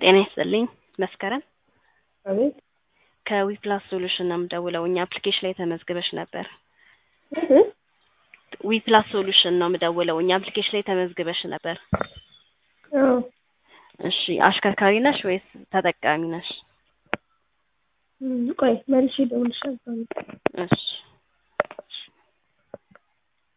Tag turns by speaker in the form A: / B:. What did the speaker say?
A: ጤና ይስጥልኝ መስከረም
B: አቤት
A: ከዊፕላስ ሶሉሽን ነው የምደውለው እኛ አፕሊኬሽን ላይ ተመዝግበሽ ነበር ዊፕላስ ሶሉሽን ነው የምደውለው እኛ አፕሊኬሽን ላይ ተመዝግበሽ ነበር
B: አዎ
A: እሺ አሽከርካሪ ነሽ ወይስ ተጠቃሚ ነሽ
B: ቆይ መልሼ እደውልልሻለሁ
A: እሺ